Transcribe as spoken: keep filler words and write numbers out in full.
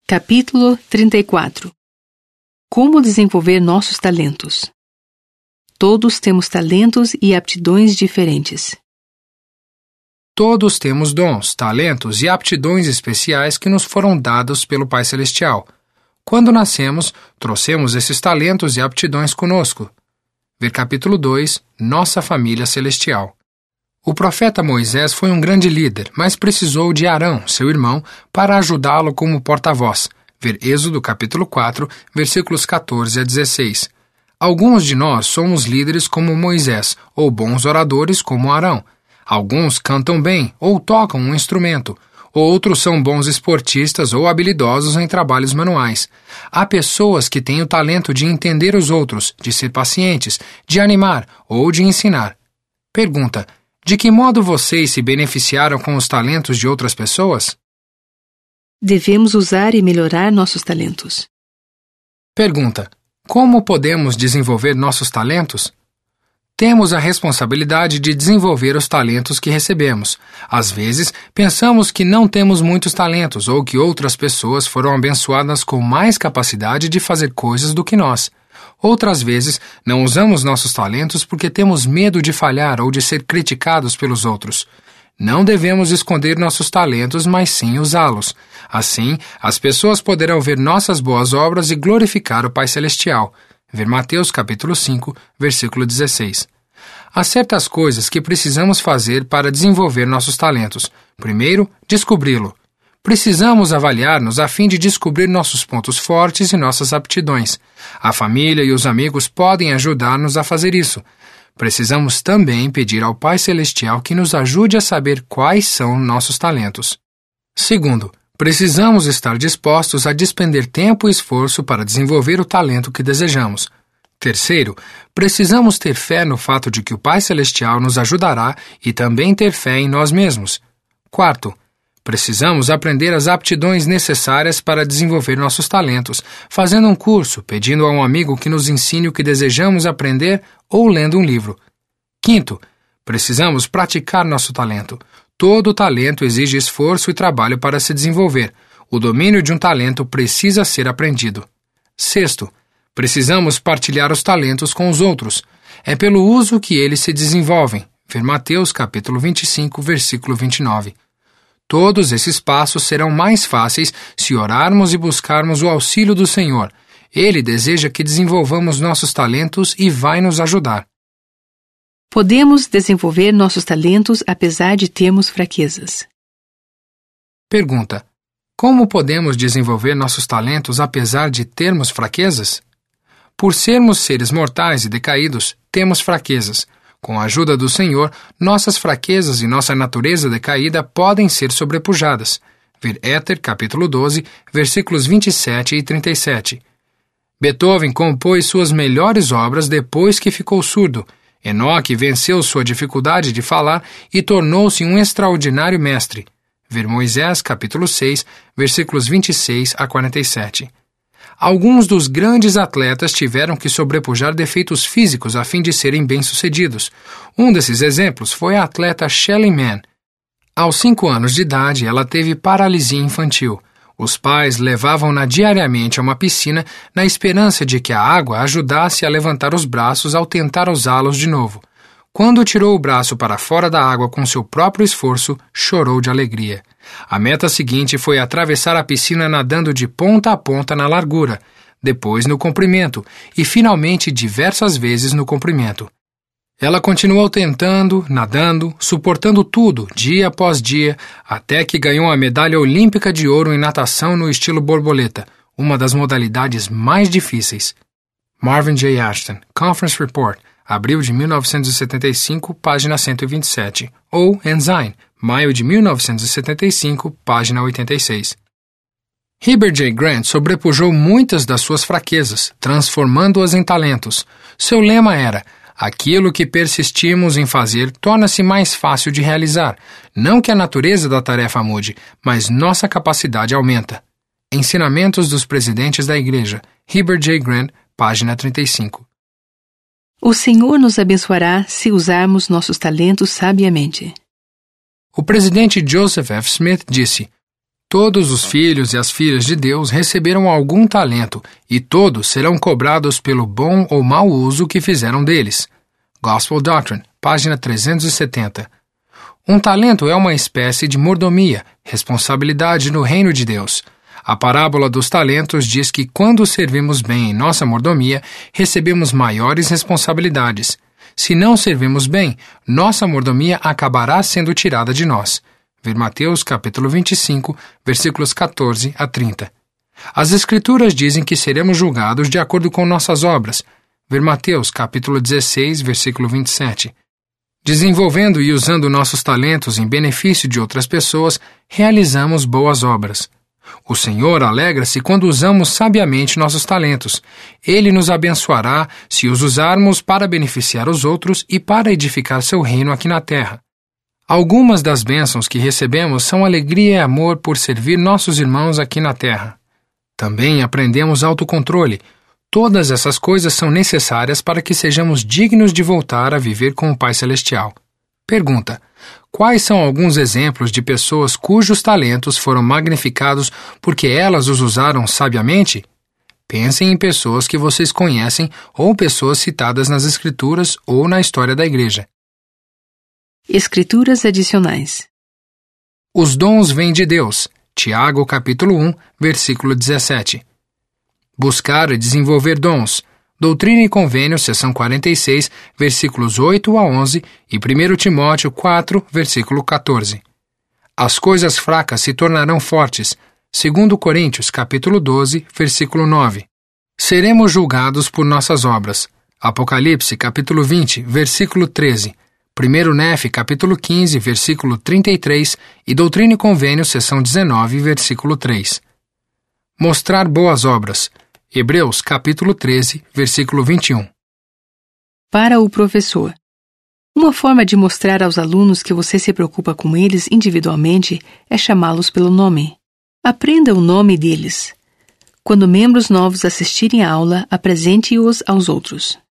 Capítulo trinta e quatro. Como desenvolver nossos talentos? Todos temos talentos e aptidões diferentes. Todos temos dons, talentos e aptidões especiais que nos foram dados pelo Pai Celestial. Quando nascemos, trouxemos esses talentos e aptidões conosco. Ver capítulo dois, Nossa Família Celestial. O profeta Moisés foi um grande líder, mas precisou de Arão, seu irmão, para ajudá-lo como porta-voz. Ver Êxodo capítulo quatro, versículos quatorze a dezesseis. Alguns de nós somos líderes como Moisés, ou bons oradores como Arão. Alguns cantam bem, ou tocam um instrumento. Outros são bons esportistas ou habilidosos em trabalhos manuais. Há pessoas que têm o talento de entender os outros, de ser pacientes, de animar ou de ensinar. Pergunta: de que modo vocês se beneficiaram com os talentos de outras pessoas? Devemos usar e melhorar nossos talentos. Pergunta: como podemos desenvolver nossos talentos? Temos a responsabilidade de desenvolver os talentos que recebemos. Às vezes, pensamos que não temos muitos talentos ou que outras pessoas foram abençoadas com mais capacidade de fazer coisas do que nós. Outras vezes, não usamos nossos talentos porque temos medo de falhar ou de ser criticados pelos outros. Não devemos esconder nossos talentos, mas sim usá-los. Assim, as pessoas poderão ver nossas boas obras e glorificar o Pai Celestial. Ver Mateus capítulo cinco, versículo dezesseis. Há certas coisas que precisamos fazer para desenvolver nossos talentos. Primeiro, descobri-lo. Precisamos avaliar-nos a fim de descobrir nossos pontos fortes e nossas aptidões. A família e os amigos podem ajudar-nos a fazer isso. Precisamos também pedir ao Pai Celestial que nos ajude a saber quais são nossos talentos. Segundo, precisamos estar dispostos a despender tempo e esforço para desenvolver o talento que desejamos. Terceiro, precisamos ter fé no fato de que o Pai Celestial nos ajudará e também ter fé em nós mesmos. Quarto, precisamos aprender as aptidões necessárias para desenvolver nossos talentos, fazendo um curso, pedindo a um amigo que nos ensine o que desejamos aprender ou lendo um livro. Quinto, precisamos praticar nosso talento. Todo talento exige esforço e trabalho para se desenvolver. O domínio de um talento precisa ser aprendido. Sexto, precisamos partilhar os talentos com os outros. É pelo uso que eles se desenvolvem. Ver Mateus capítulo vinte e cinco, versículo vinte e nove. Todos esses passos serão mais fáceis se orarmos e buscarmos o auxílio do Senhor. Ele deseja que desenvolvamos nossos talentos e vai nos ajudar. Podemos desenvolver nossos talentos apesar de termos fraquezas. Pergunta: como podemos desenvolver nossos talentos apesar de termos fraquezas? Por sermos seres mortais e decaídos, temos fraquezas. Com a ajuda do Senhor, nossas fraquezas e nossa natureza decaída podem ser sobrepujadas. Ver Éter, capítulo doze, versículos vinte e sete e trinta e sete. Beethoven compôs suas melhores obras depois que ficou surdo. Enoque venceu sua dificuldade de falar e tornou-se um extraordinário mestre. Ver Moisés, capítulo seis, versículos vinte e seis a quarenta e sete. Alguns dos grandes atletas tiveram que sobrepujar defeitos físicos a fim de serem bem-sucedidos. Um desses exemplos foi a atleta Shelley Mann. Aos cinco anos de idade, ela teve paralisia infantil. Os pais levavam-na diariamente a uma piscina na esperança de que a água ajudasse a levantar os braços ao tentar usá-los de novo. Quando tirou o braço para fora da água com seu próprio esforço, chorou de alegria. A meta seguinte foi atravessar a piscina nadando de ponta a ponta na largura, depois no comprimento e, finalmente, diversas vezes no comprimento. Ela continuou tentando, nadando, suportando tudo, dia após dia, até que ganhou a medalha olímpica de ouro em natação no estilo borboleta, uma das modalidades mais difíceis. Marvin J. Ashton, Conference Report, abril de mil novecentos e setenta e cinco, página cento e vinte e sete, ou Ensign, maio de mil novecentos e setenta e cinco, página oitenta e seis. Heber J. Grant sobrepujou muitas das suas fraquezas, transformando-as em talentos. Seu lema era: aquilo que persistimos em fazer torna-se mais fácil de realizar. Não que a natureza da tarefa mude, mas nossa capacidade aumenta. Ensinamentos dos Presidentes da Igreja, Heber J. Grant, página trinta e cinco. O Senhor nos abençoará se usarmos nossos talentos sabiamente. O presidente Joseph F. Smith disse: Todos os filhos e as filhas de Deus receberam algum talento, e todos serão cobrados pelo bom ou mau uso que fizeram deles. Gospel Doctrine, página trezentos e setenta. Um talento é uma espécie de mordomia, responsabilidade no reino de Deus. A parábola dos talentos diz que quando servimos bem em nossa mordomia, recebemos maiores responsabilidades. Se não servimos bem, nossa mordomia acabará sendo tirada de nós. Ver Mateus capítulo vinte e cinco, versículos catorze a trinta. As Escrituras dizem que seremos julgados de acordo com nossas obras. Ver Mateus capítulo dezesseis, versículo vinte e sete. Desenvolvendo e usando nossos talentos em benefício de outras pessoas, realizamos boas obras. O Senhor alegra-se quando usamos sabiamente nossos talentos. Ele nos abençoará se os usarmos para beneficiar os outros e para edificar seu reino aqui na terra. Algumas das bênçãos que recebemos são alegria e amor por servir nossos irmãos aqui na terra. Também aprendemos autocontrole. Todas essas coisas são necessárias para que sejamos dignos de voltar a viver com o Pai Celestial. Pergunta: quais são alguns exemplos de pessoas cujos talentos foram magnificados porque elas os usaram sabiamente? Pensem em pessoas que vocês conhecem ou pessoas citadas nas Escrituras ou na história da Igreja. Escrituras adicionais. Os dons vêm de Deus. Tiago capítulo um, versículo dezessete. Buscar e desenvolver dons. Doutrina e Convênio, seção quarenta e seis, versículos oito a onze e primeiro Timóteo quatro, versículo catorze. As coisas fracas se tornarão fortes. segundo Coríntios, capítulo doze, versículo nove. Seremos julgados por nossas obras. Apocalipse, capítulo vinte, versículo treze. primeiro Nefe, capítulo quinze, versículo trinta e três e Doutrina e Convênio, seção dezenove, versículo três. Mostrar boas obras. Hebreus, capítulo treze, versículo vinte e um. Para o professor. Uma forma de mostrar aos alunos que você se preocupa com eles individualmente é chamá-los pelo nome. Aprenda o nome deles. Quando membros novos assistirem à aula, apresente-os aos outros.